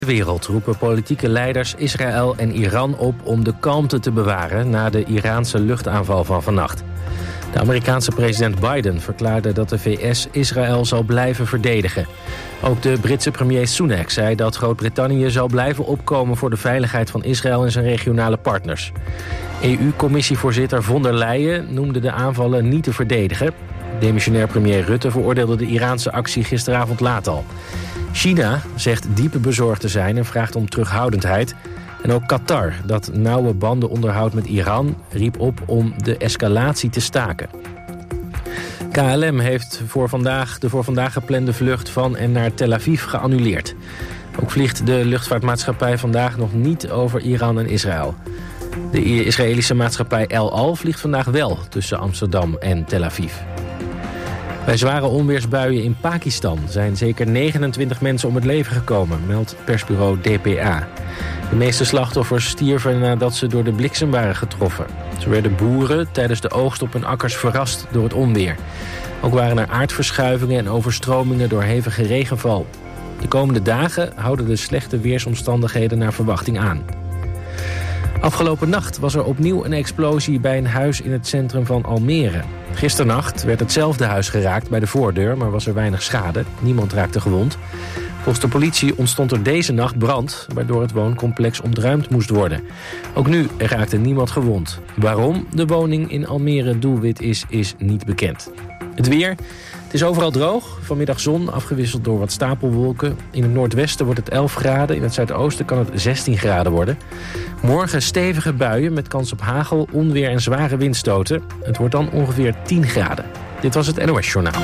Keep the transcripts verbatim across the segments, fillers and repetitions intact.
De wereld roepen politieke leiders Israël en Iran op om de kalmte te bewaren na de Iraanse luchtaanval van vannacht. De Amerikaanse president Biden verklaarde dat de V S Israël zal blijven verdedigen. Ook de Britse premier Sunak zei dat Groot-Brittannië zal blijven opkomen voor de veiligheid van Israël en zijn regionale partners. E U-commissievoorzitter von der Leyen noemde de aanvallen niet te verdedigen. Demissionair premier Rutte veroordeelde de Iraanse actie gisteravond laat al. China zegt diepe bezorgd te zijn en vraagt om terughoudendheid. En ook Qatar, dat nauwe banden onderhoudt met Iran, riep op om de escalatie te staken. K L M heeft voor vandaag de voor vandaag geplande vlucht van en naar Tel Aviv geannuleerd. Ook vliegt de luchtvaartmaatschappij vandaag nog niet over Iran en Israël. De Israëlische maatschappij El Al vliegt vandaag wel tussen Amsterdam en Tel Aviv. Bij zware onweersbuien in Pakistan zijn zeker negenentwintig mensen om het leven gekomen, meldt persbureau D P A. De meeste slachtoffers stierven nadat ze door de bliksem waren getroffen. Zo werden boeren tijdens de oogst op hun akkers verrast door het onweer. Ook waren er aardverschuivingen en overstromingen door hevige regenval. De komende dagen houden de slechte weersomstandigheden naar verwachting aan. Afgelopen nacht was er opnieuw een explosie bij een huis in het centrum van Almere. Gisternacht werd hetzelfde huis geraakt bij de voordeur, maar was er weinig schade. Niemand raakte gewond. Volgens de politie ontstond er deze nacht brand, waardoor het wooncomplex ontruimd moest worden. Ook nu raakte niemand gewond. Waarom de woning in Almere doelwit is, is niet bekend. Het weer. Het is overal droog. Vanmiddag zon, afgewisseld door wat stapelwolken. In het noordwesten wordt het elf graden. In het zuidoosten kan het zestien graden worden. Morgen stevige buien met kans op hagel, onweer en zware windstoten. Het wordt dan ongeveer tien graden. Dit was het N O S-journaal.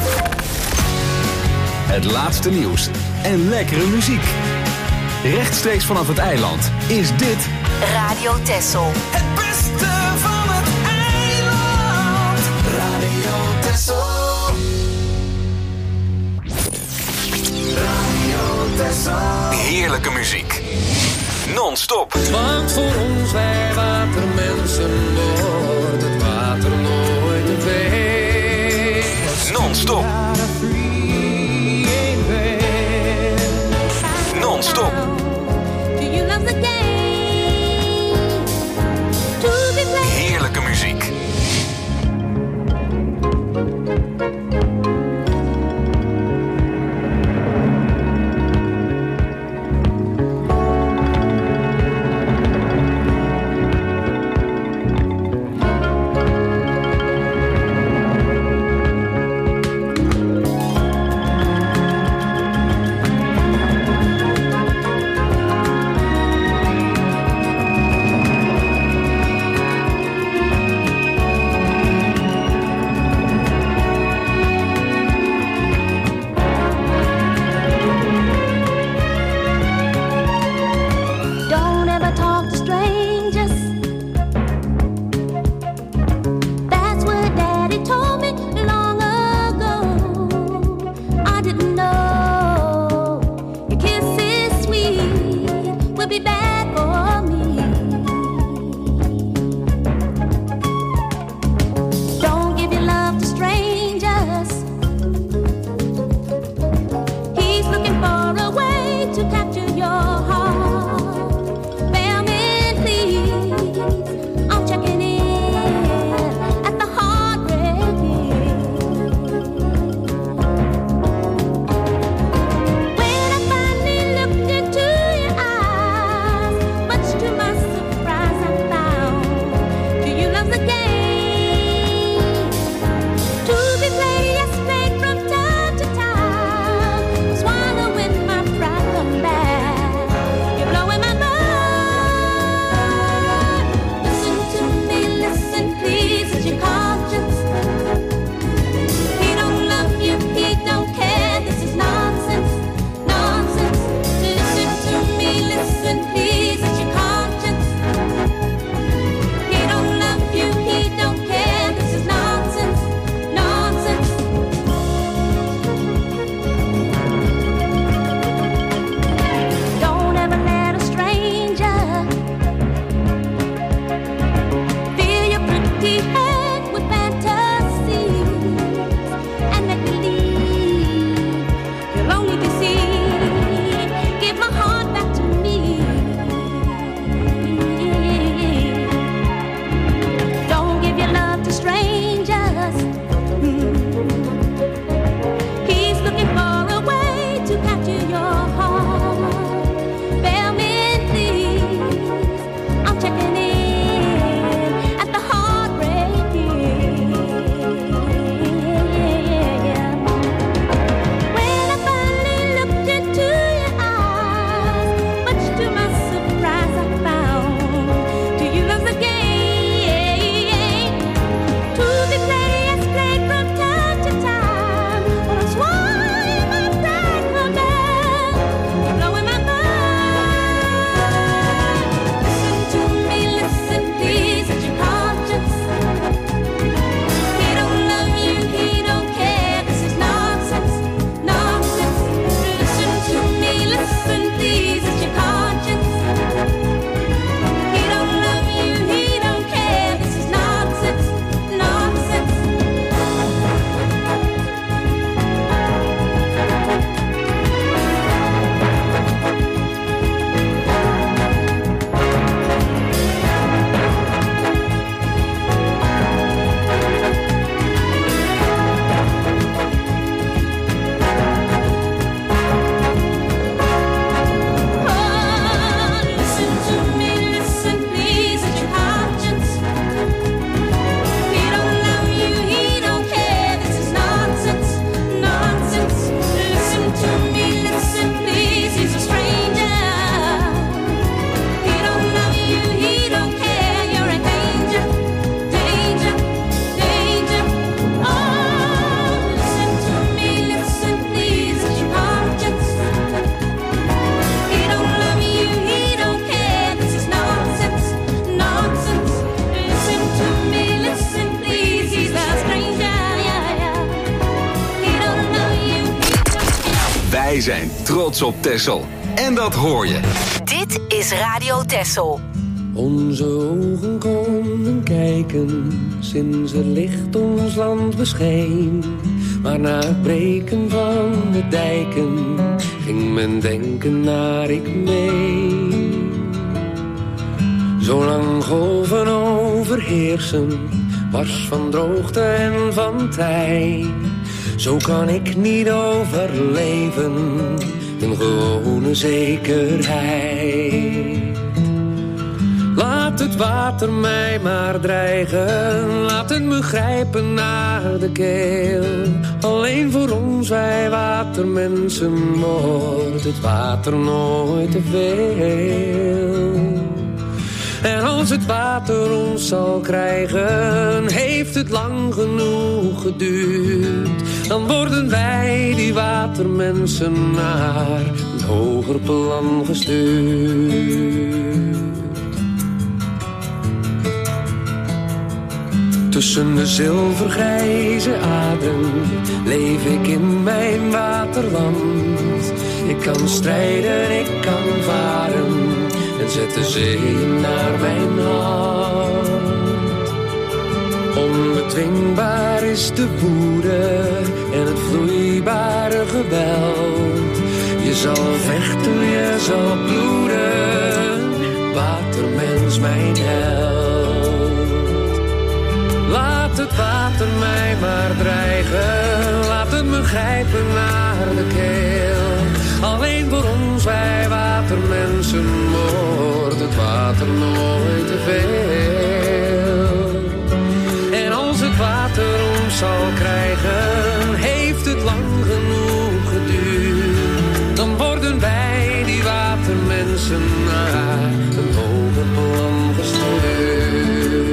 Het laatste nieuws en lekkere muziek. Rechtstreeks vanaf het eiland is dit Radio Texel. Het beste van het eiland. Radio Texel. Radio Texel. heerlijke muziek. Non-stop. Want voor ons wij watermensen wordt het water nooit weg. Non-stop. Non-stop. Heerlijke muziek. zijn trots op Texel. En dat hoor je. Dit is Radio Texel. Onze ogen konden kijken sinds het licht ons land bescheen. Maar na het breken van de dijken ging men denken naar ik mee. Zolang golven overheersen, wars van droogte en van tij. Zo kan ik niet overleven, in gewone zekerheid. Laat het water mij maar dreigen, laat het me grijpen naar de keel. Alleen voor ons, wij watermensen, wordt het water nooit te veel. En als het water ons zal krijgen, heeft het lang genoeg geduurd. Dan worden wij, die watermensen, naar een hoger plan gestuurd. Tussen de zilvergrijze adem leef ik in mijn waterland. Ik kan strijden, ik kan varen en zet de zee naar mijn hand. Onbedwingbaar is de woede en het vloeibare geweld. Je zal vechten, je zal bloeden, watermens mijn held. Laat het water mij maar dreigen, laat het me grijpen naar de keel. Alleen voor ons, wij watermensen, wordt het water nooit te veel. En als het water ons zal krijgen, heeft het lang genoeg geduurd. Dan worden wij, die watermensen, naar een hoger plan gestuurd.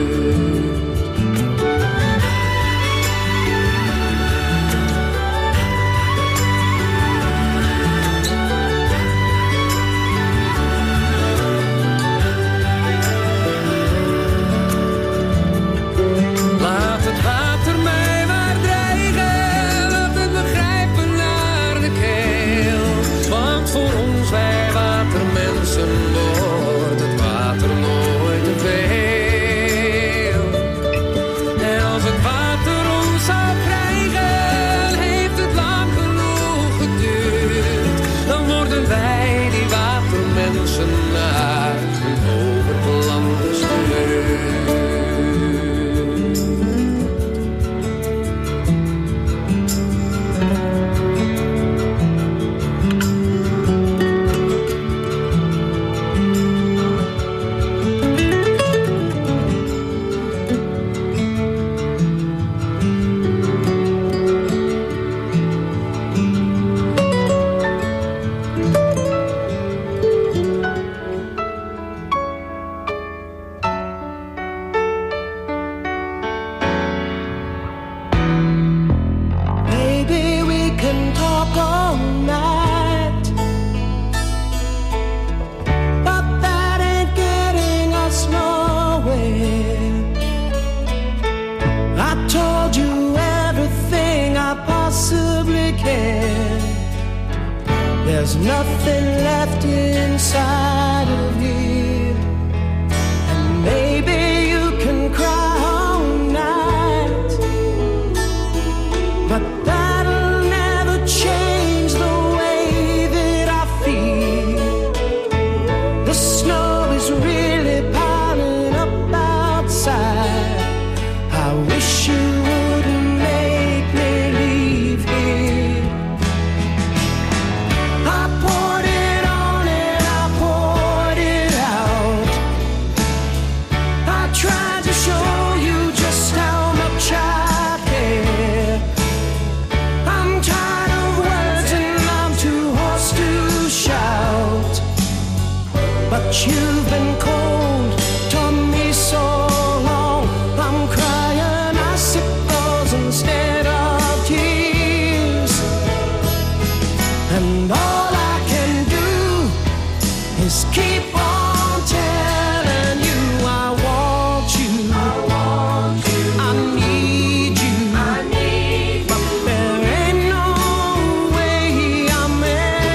Wordt het water nooit te veel. En als het water ons zal krijgen, heeft het lang genoeg geduurd. Dan worden wij, die watermensen, naar een hoger plan gestuurd. There's nothing left inside of you, and maybe you can cry all night, but that'll never change the way that I feel. The snow is really piling up outside. I wish you wouldn't make me leave here. I poured it on and I poured it out. I tried to show you just how much I care. I'm tired of words and I'm too hoarse to shout, but you've been cold, torn me so long. I'm crying icicles instead of tears, and all I can do is keep on telling you I want you, I want you, I need you, I need you. But there ain't no way I'm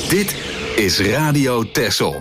Dit is Radio Texel.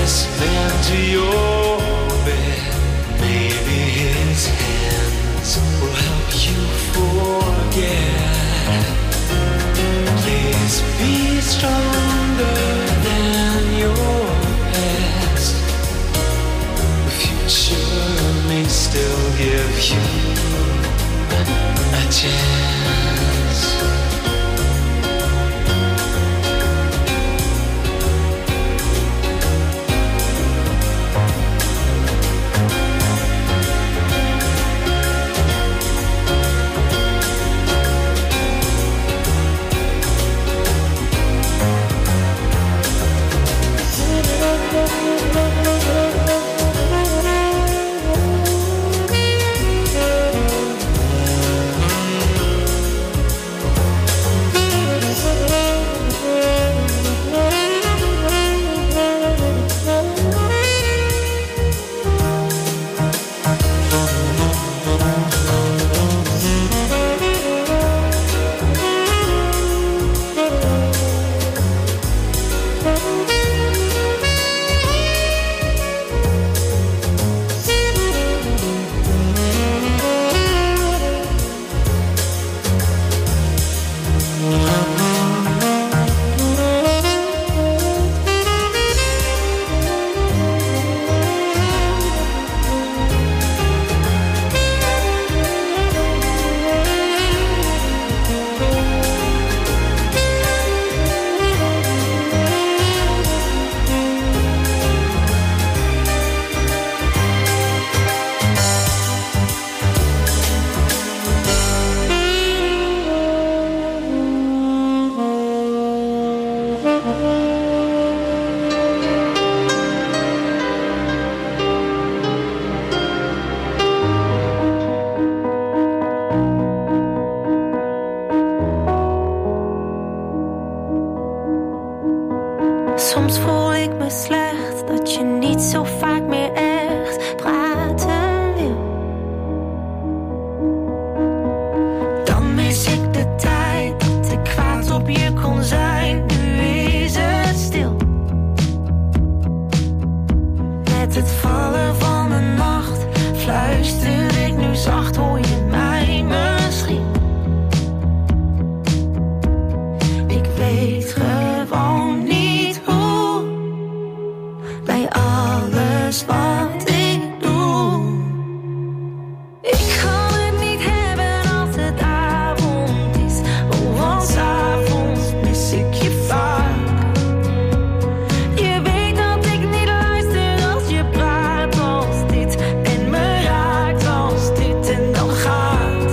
this man to your bed. Maybe his hands will help you forget. Please be stronger than your past. The future may still give you a chance. Soms voel ik me slecht dat je niet zo vaak meer echt praten wil. Dan mis ik de tijd dat ik kwaad op je kon zijn. Nu is het stil. Met het vallen van de nacht fluister ik nu zacht, hoor je mij misschien? Ik weet gewoon niet hoe, bij alles wat ik doe. Ik kan het niet hebben als het avond is, oh, want 's avonds mis ik je vaak. Je weet dat ik niet luister als je praat als dit en me raakt als dit en dan gaat.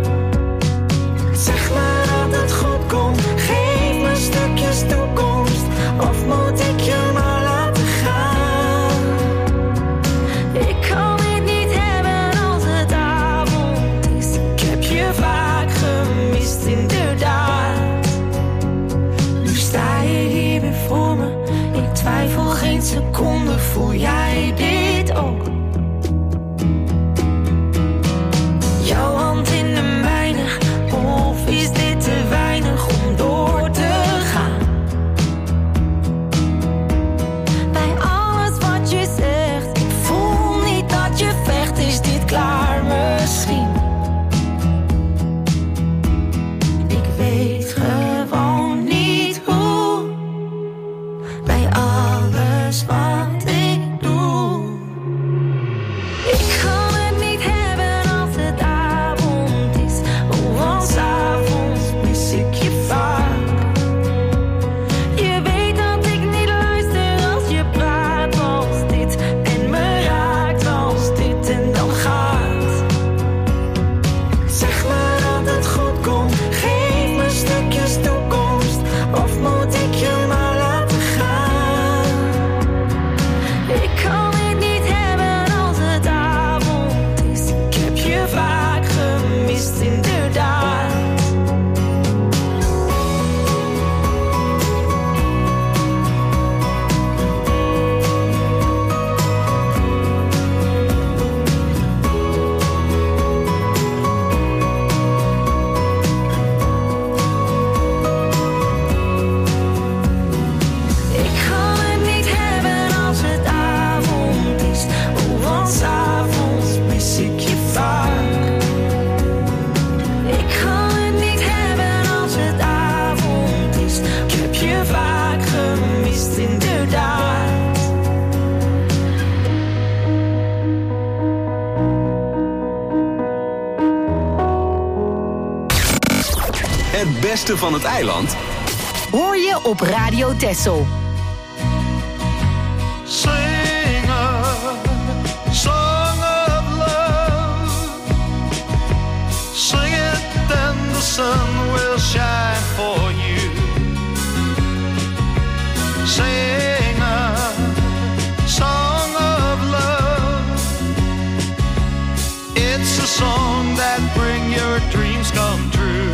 Zeg maar dat het goed komt, geef me stukjes toekomst, of moet ik je maar laten gaan? Ik kan het niet hebben als het avond is, ik heb je vaak gemist inderdaad. Nu sta je hier weer voor me, ik twijfel geen seconde, voel jij dit ook? Jouw hand in de mijne, of is dit te weinig om door te gaan? Bij alles wat je zegt, ik voel niet dat je vecht, is dit klaar misschien? Ik weet gewoon niet hoe, bij alles wat ik doe. beste van het eiland? Hoor je op Radio Texel. Sing a song of love. Sing it and the sun will shine for you. Sing a song of love. It's a song that bring your dreams come true.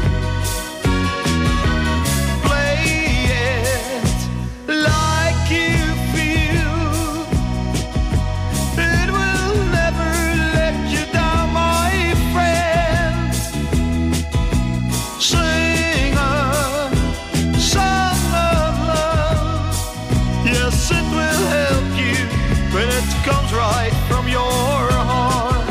Comes right from your heart.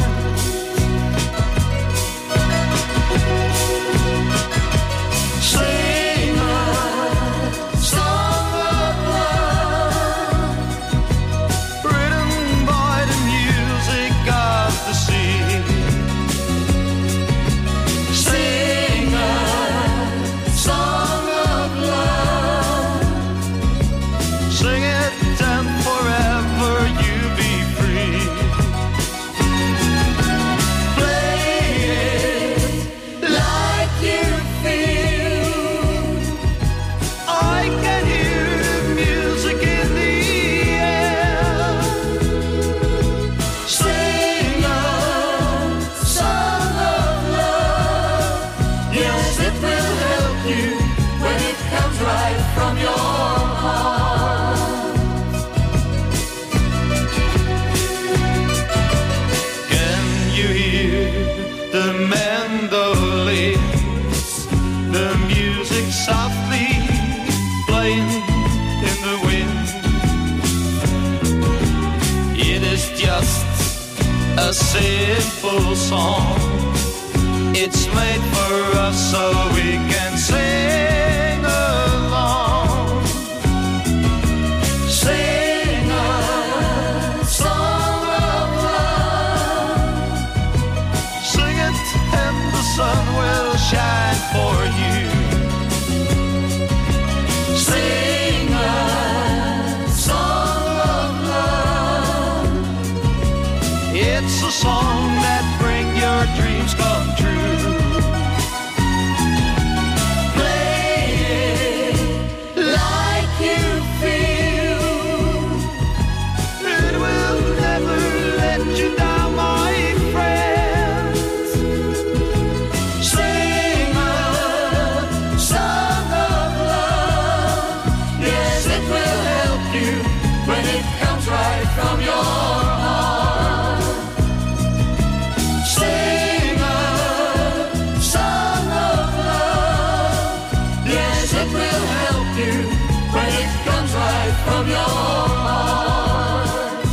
Sing a song of love, written by the music of the sea. Sing a song of love, sing it and forever you a simple song. It's made for us so we can sing along. Sing a song of love. Sing it and the sun will shine for you. Sing a song of love. It's a song that brings your dreams come true. Play it like you feel. It will never let you down, my friends. Sing a song of love. Yes, it will help you when it comes right from your heart. From your heart.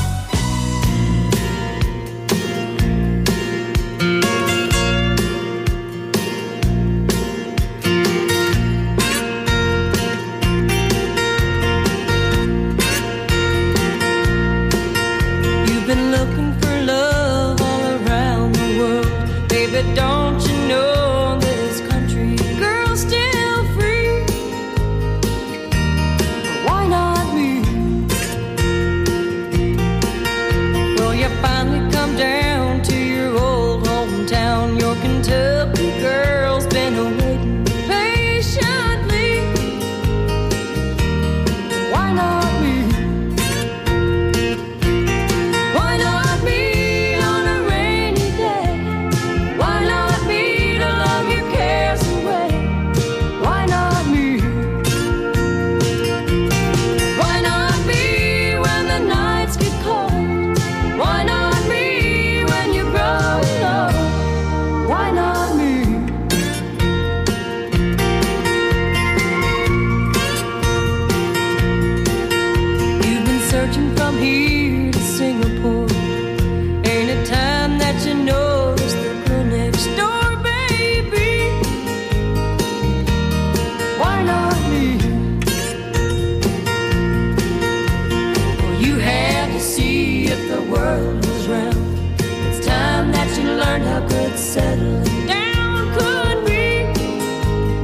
You've been looking for love all around the world. Baby, don't you know this country girl's still free? Why not me? Well, you finally come down to your old hometown. Your Kentucky girl's been waiting patiently. Why not me? Why not me on a rainy day? Why not me to love your cares away? Why not me? Why not me when the nights get cold? Why not me when you're growing old? Why not me? You've been searching from here to Singapore. Ain't it time that you notice the girl next door, baby? Why not me? Well, you had to see if the world was round. It's time that you learned how good settling down could be.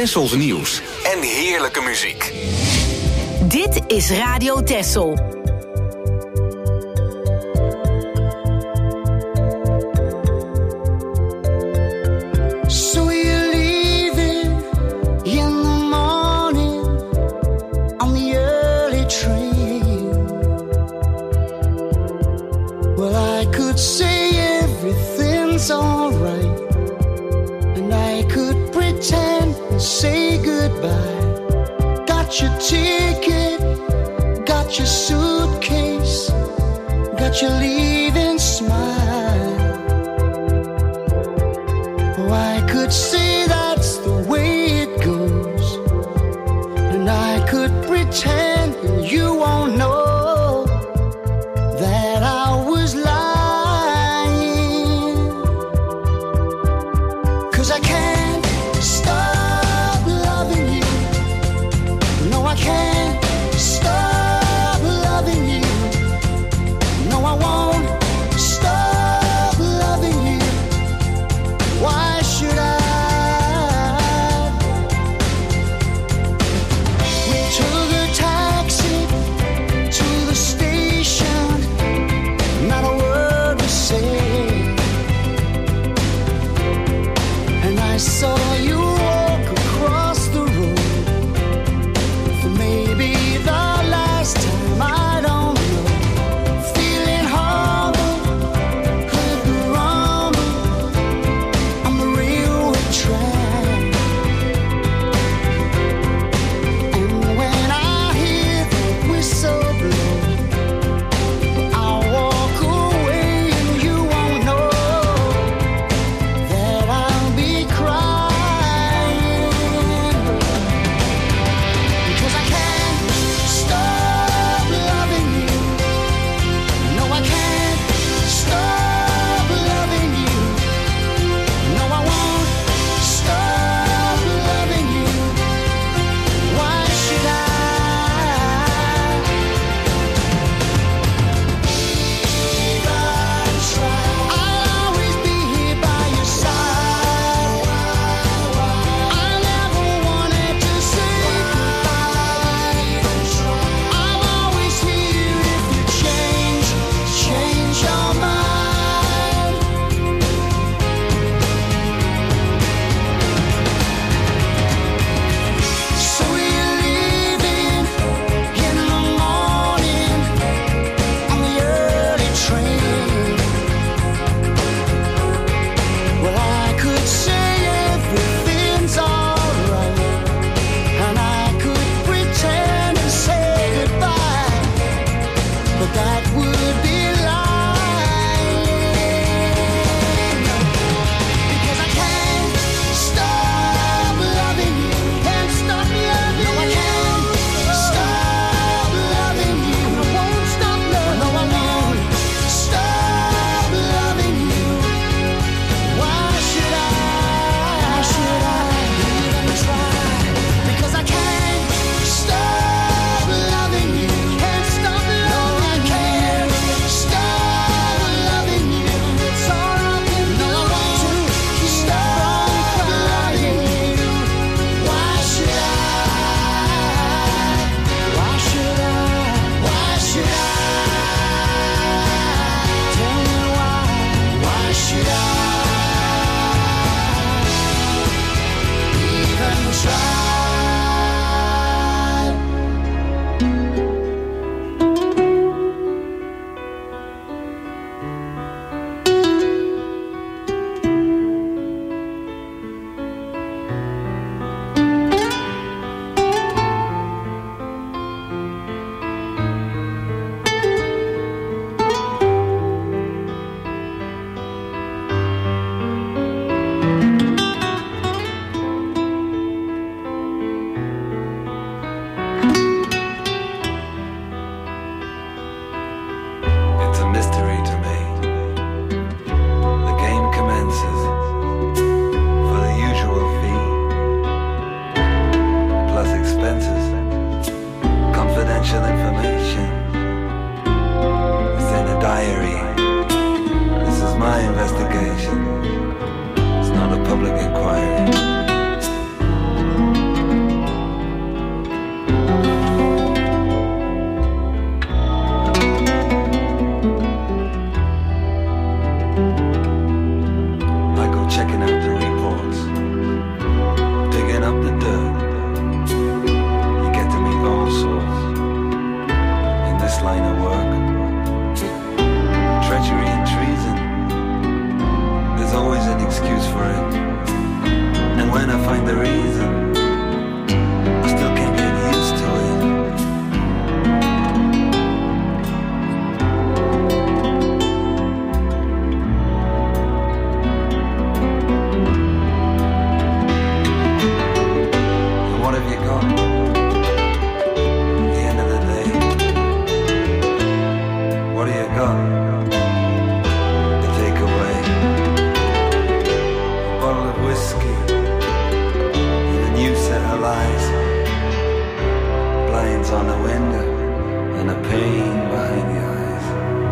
Tessels nieuws en heerlijke muziek. Dit is Radio Tessel. So you're leaving in the morning on the early train. Well, I could say everything's alright, and I could pretend and say goodbye. Got your ticket, got your suitcase, got your leaving smile. Oh, I could say that's the way it goes, and I could pretend and you won't know that I was lying. 'Cause I can't stop loving you. No, I can't stop loving you. No, I won't stop find the reason. I still can't get used to it. And what have you got? At the end of the day, what have you got? To take away a bottle of whiskey and a new set of lies, blinds on the window and a pain behind the eyes.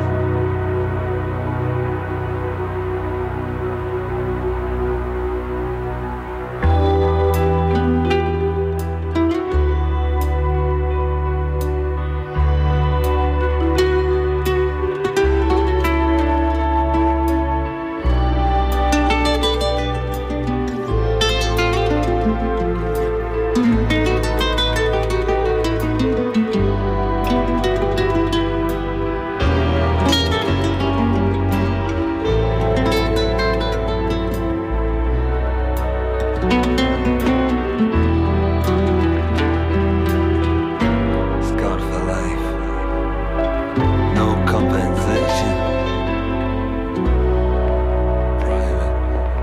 Scarred for life, no compensation. Private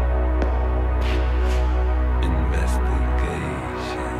investigation.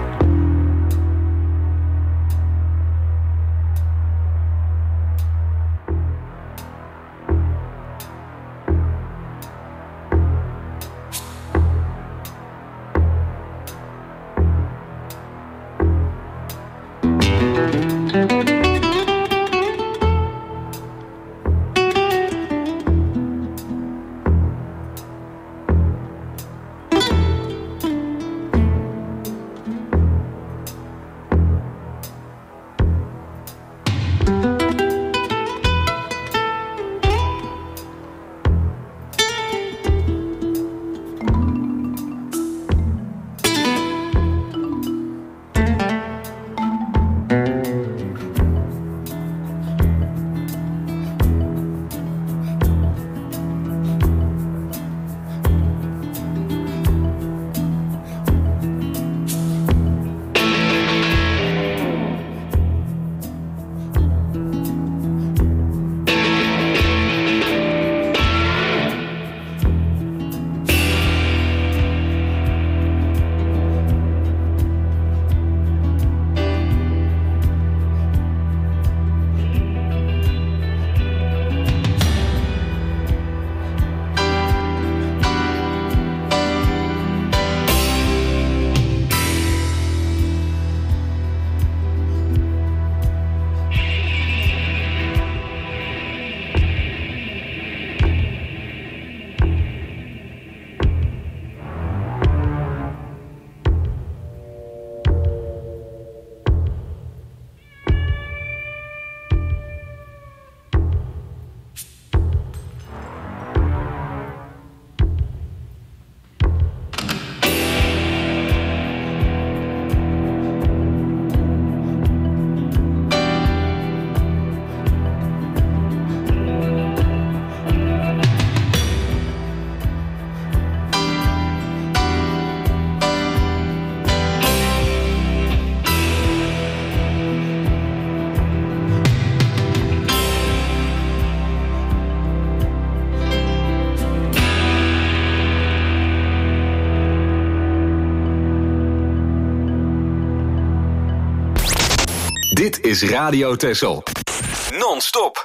Dit is Radio Texel. Non-stop.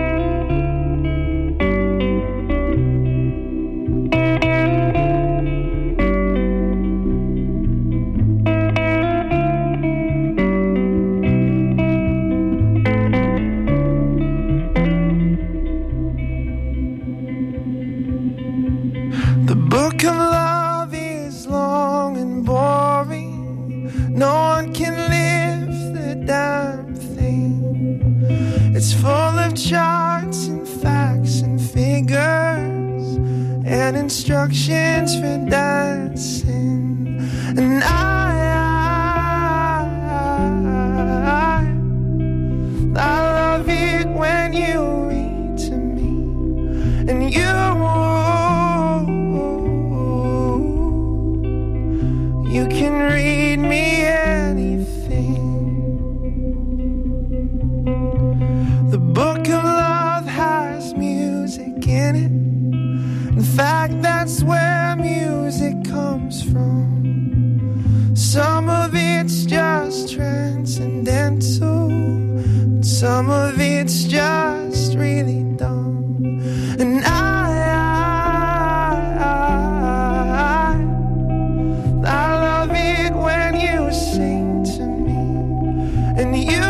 The book of love is long and boring. No one can lift the damn thing. It's full of charts and facts and figures and instructions for dancing. And I, I, I love it when you read to me and you beginning. In fact, that's where music comes from. Some of it's just transcendental, some of it's just really dumb. And I, I, I, I love it when you sing to me, and you,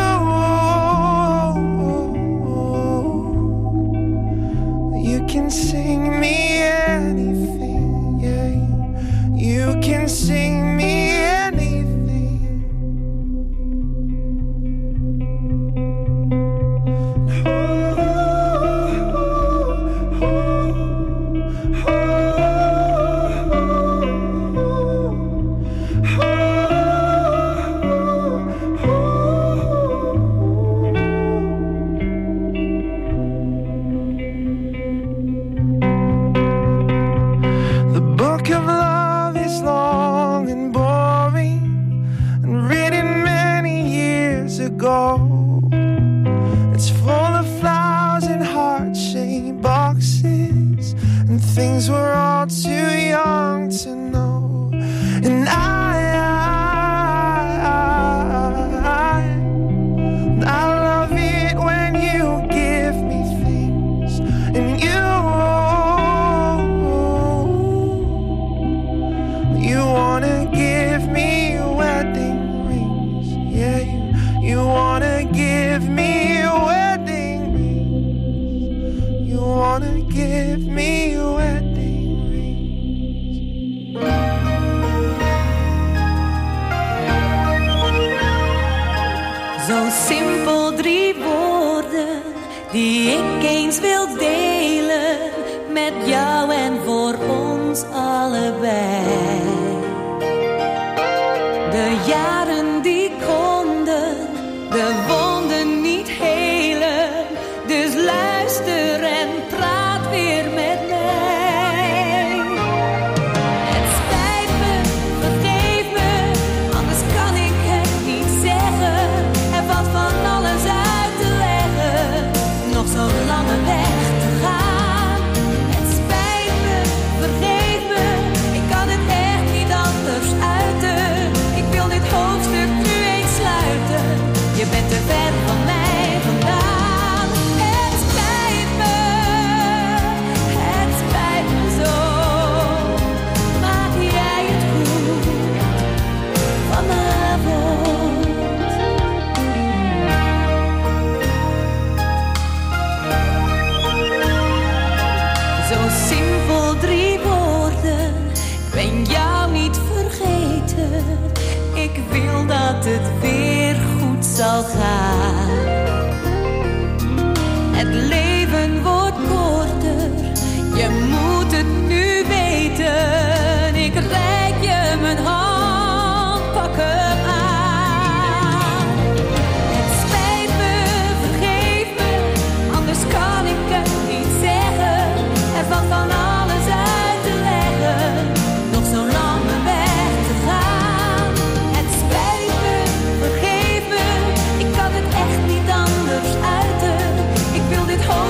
you can sing me anything, yeah, you, you can sing me anything. It's full of flowers and heart-shaped boxes and things we're all too young to know. And I, I, I, I love it when you give me things, and you, you wanna give me wedding rings, yeah, you. You wanna give me wedding rings. You wanna give me wedding rings. Zo simpel, drie woorden die ik eens wil delen met jou en voor ons allebei. De jaren die konden de wonden niet helen, dus luister en praat weer met mij. Het spijt me, vergeef me, anders kan ik het niet zeggen. Er valt van alles uit te leggen, nog zo'n lange weg te gaan. Het spijt me, vergeef me, ik kan het echt niet anders uiten. Ik wil dit hoofdstuk nu eens sluiten. Je bent te ver van mij vandaan. Het spijt me, het spijt me zo. Maak jij het goed vanavond? Zo simpel, drie woorden. Ik ben jou niet vergeten. Ik wil dat het weer goed zal gaan. Het leven wordt korter, je moet het nu weten. Ik reik je mijn hand, pak hem aan. Het spijt me, vergeef me, anders kan ik het niet zeggen. Er valt van alles uit te leggen, nog zo'n lange weg te gaan. Het spijt me, vergeef me, ik kan het echt niet anders uiten. Ik wil dit hoofdstuk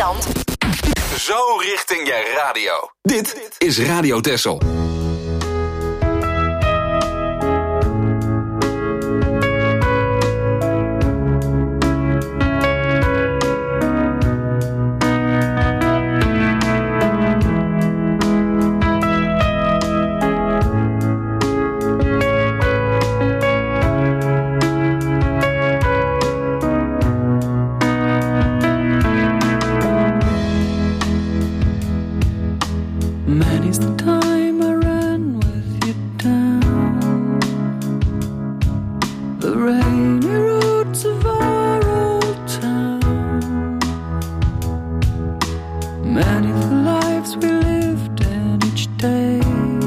Zeeland. Zo richting je radio. Dit is Radio Texel. Many's the time I ran with you down the rainy roads of our old town. Many the lives we lived in each day,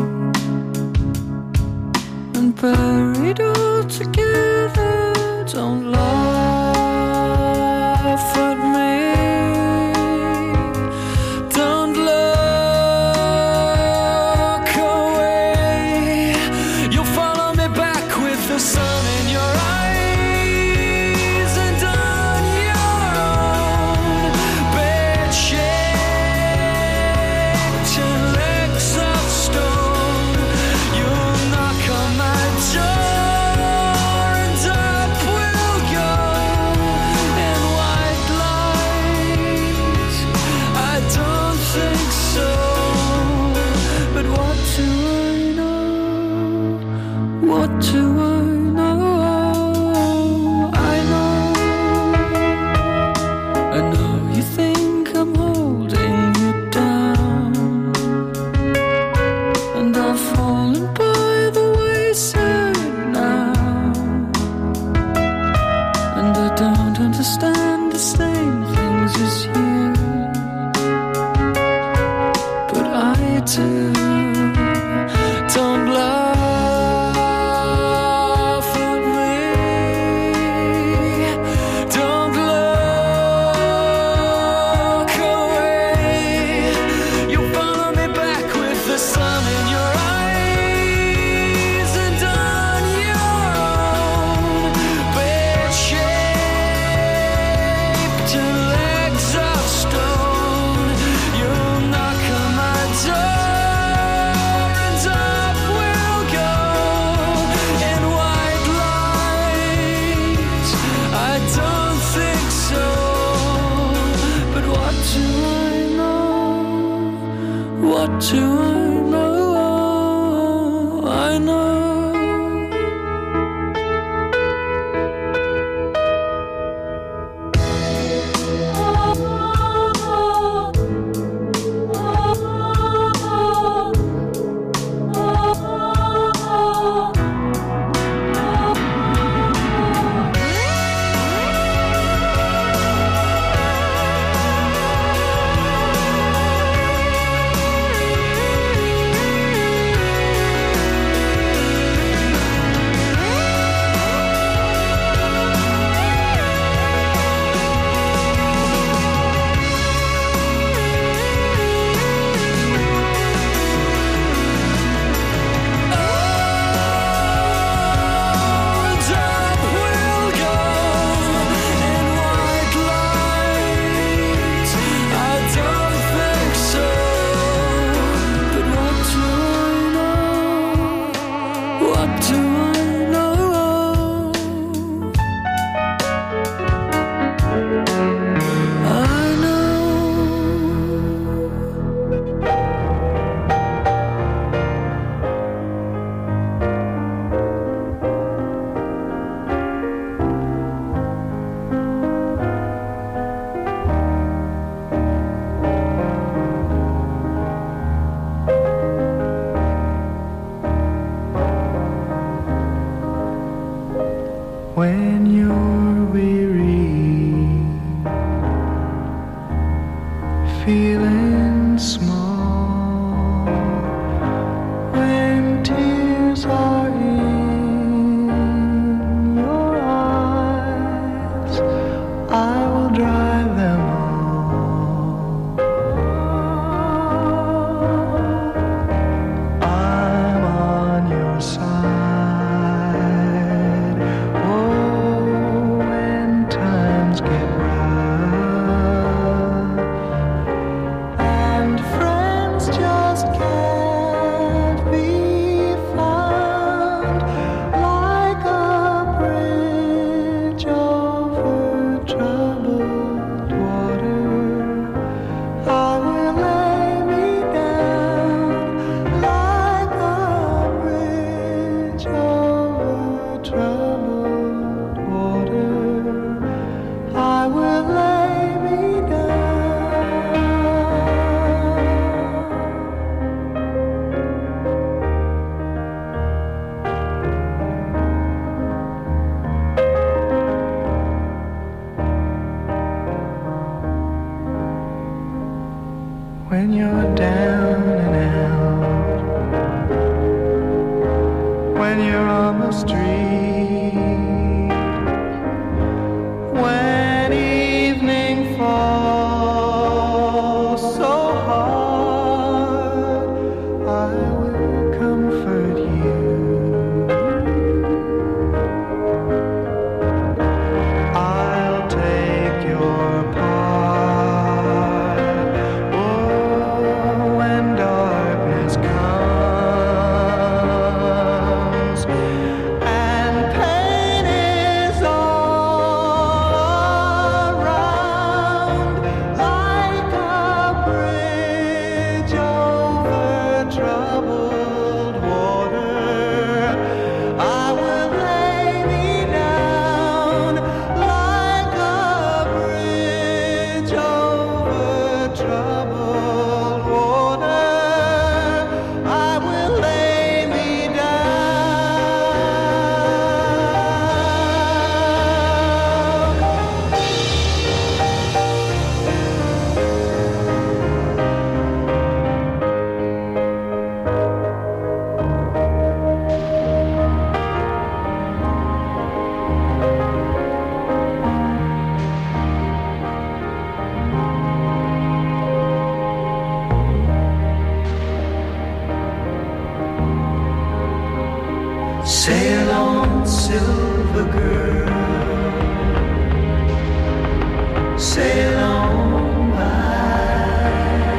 and buried all together. Don't laugh at me. When you're weary, feeling small, when tears are in your eyes, I will dry them all. I'm on your side. Oh, down the street. When evening falls so hard, I will comfort you. I'll take your part. Oh, when darkness comes and pain is all around, like a bridge over troubled water, I will lay me down like a bridge over troubled water. I will lay me sail on, silver girl, sail on by.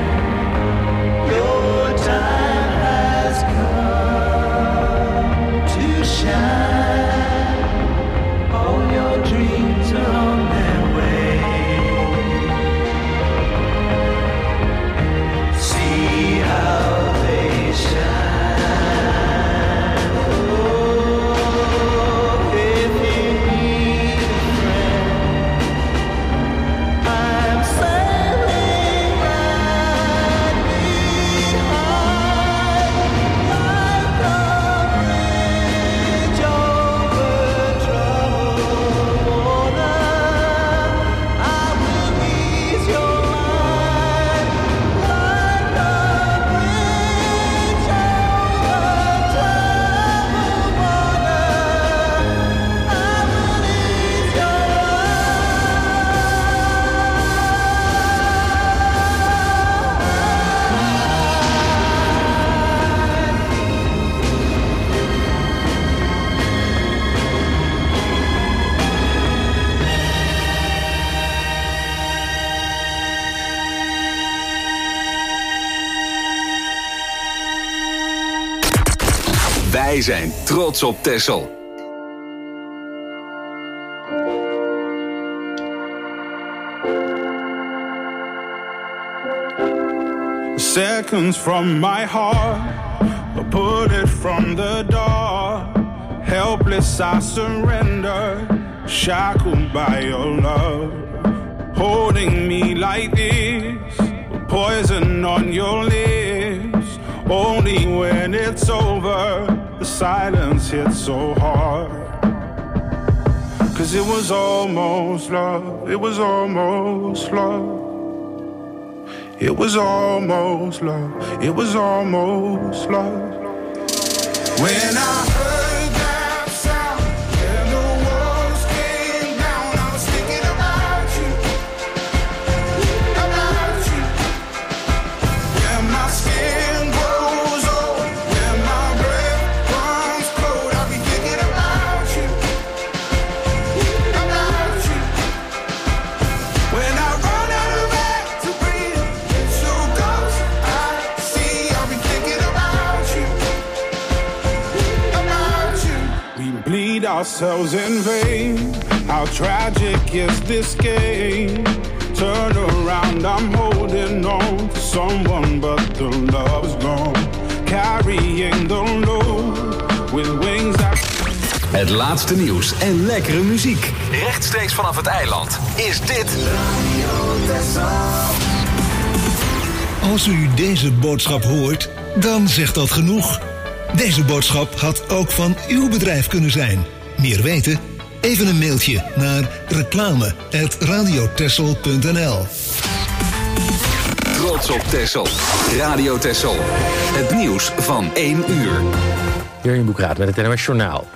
Your time has come to shine. All your dreams are on their way. See how they shine. Wij zijn trots op Texel. Seconds from my heart, a bullet from the door. Helpless I surrender, shackled by your love. Holding me like this, poison on your lips. Only when it's over, the silence hits so hard. Cause it was almost love, it was almost love. It was almost love, it was almost love. When I heard that sound and the walls came down, I was thinking about you, about you. When my skin grows old, when my breath runs cold, I'll be thinking about you, about you. When I run out of air to breathe, so close I see, I'll be thinking about you, about you. We bleed ourselves in vain. How tragic is this game? Turn around, I'm holding on to someone, but the love is gone. Carrying the load with wings that... Het laatste nieuws en lekkere muziek. Rechtstreeks vanaf het eiland is dit Radio Texel. Als u deze boodschap hoort, dan zegt dat genoeg. Deze boodschap had ook van uw bedrijf kunnen zijn. Meer weten? Even een mailtje naar reclame apenstaartje radiotexel punt n l. Trots op Texel. Radio Texel. Het nieuws van één uur. Jurjen Boekraat met het N O S Journaal.